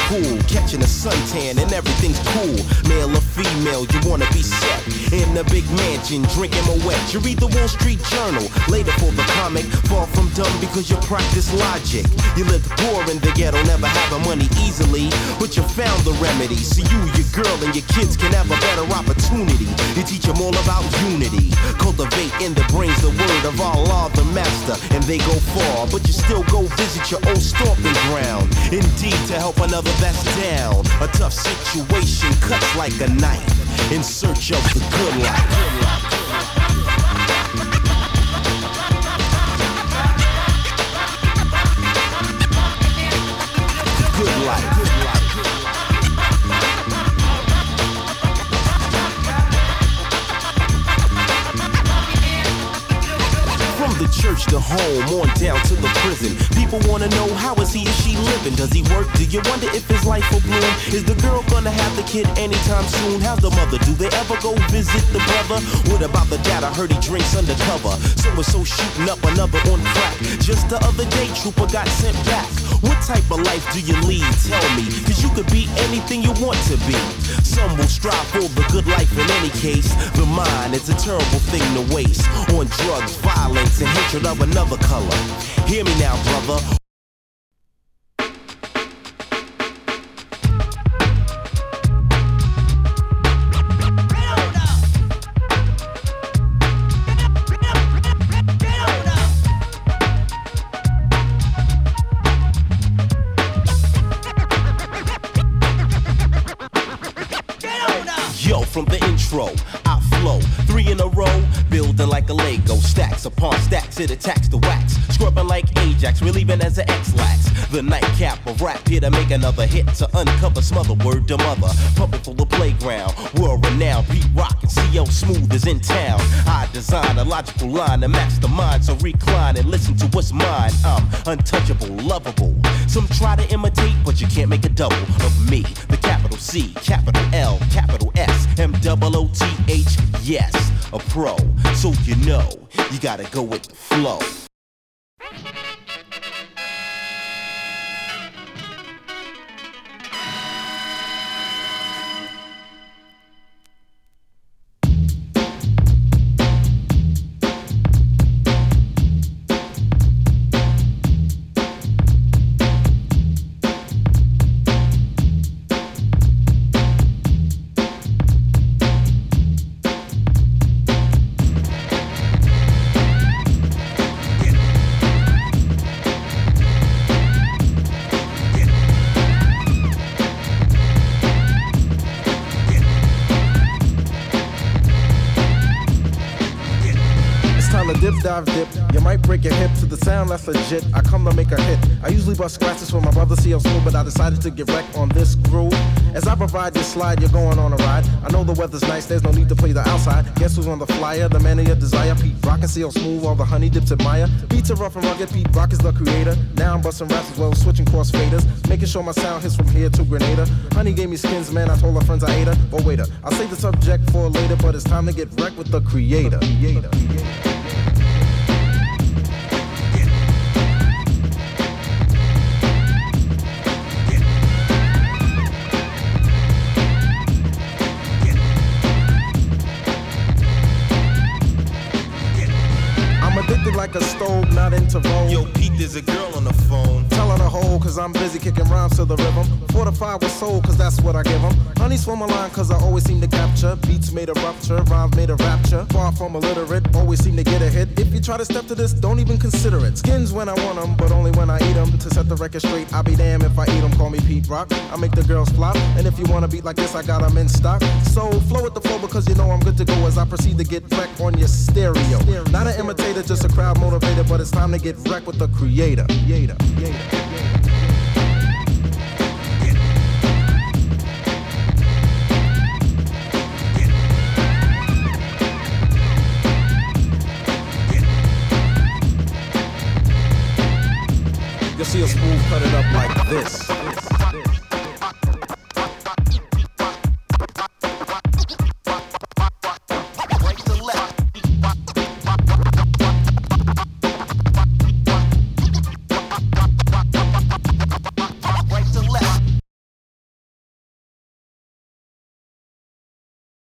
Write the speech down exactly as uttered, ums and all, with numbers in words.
pool, catching a suntan and everything's cool. Male or female, you wanna be set in the big mansion, drinking Moet. You read the Wall Street Journal, later for the comic. Far from dumb because you practice logic. You lived poor in the ghetto, never having money easily, but you found the remedy. So you, your girl, and your kids can have a better opportunity. You teach them all about unity. Cultivate in the brains the word of Allah, the master, and they go far, but you still go visit your old stomping ground. Indeed, to help another that's down. A tough situation cuts like a knife in search of the good life. Good life. Good life. From the church to home, on down to the prison. People wanna know, how is he or she living? Does he work? Do you wonder if his life will bloom? Is the girl gonna have the kid anytime soon? How's the mother? Do they ever go visit the brother? What about the dad? I heard he drinks undercover. So-and-so shooting up another on crack. Just the other day, trooper got sent back. What type of life do you lead? Tell me, cause you could be anything you want to be. Some will strive for the good life in any case. The mind is a terrible thing to waste on drugs, violence, and hatred of another color. Hear me now, brother. Yo, from the intro, I flow three in a row, building like a Lego, stacks upon stacks, it attacks the wax, scrubbing like Ajax, relieving as an X-Lax. The nightcap of rap here to make another hit, to uncover smother word to mother, pumping for the playground, world renowned, Pete Rock and C L Smooth is in town. I design a logical line to match the mind, so recline and listen to what's mine. I'm untouchable, lovable. Some try to imitate, but you can't make a double of me. The capital C, capital L, capital S, M O O T H, yes, a pro. So you know, you gotta go with the flow. Dip, dive, dip. You might break your hip to the sound that's legit. I come to make a hit. I usually bust scratches for my brother C L Smooth, but I decided to get wrecked on this groove. As I provide this slide, you're going on a ride. I know the weather's nice, there's no need to play the outside. Guess who's on the flyer? The man of your desire, Pete Rock and C L Smooth, all the honey dips admire. Beats are rough and rugged, Pete Rock is the creator. Now I'm busting raps as well as switching cross faders, making sure my sound hits from here to Grenada. Honey gave me skins, man, I told her friends I ate her. But waiter, I'll save the subject for later, but it's time to get wrecked with the creator. creator. creator. Like a stove, not into roll. Yo, Pete, there's a girl on the phone. Tell her to hold, cause I'm busy kicking rhymes to the rhythm. Fortified with soul, cause that's what I give them. Honey swim a line, cause I always seem to capture. Beats made a rupture, rhymes made a rapture. Far from illiterate, always seem to get a hit. If you try to step to this, don't even consider it. Skins when I want them, but only when I eat them. To set the record straight, I'll be damned if I eat them. Call me Pete Rock, I make the girls flop. And if you want to beat like this, I got them in stock. So flow with the flow, because you know I'm good to go as I proceed to get wrecked on your stereo. Not an imitator, just a crowd motivator, but it's time to get wrecked with the creator. creator. creator. You'll see a Smooth cut it up like this.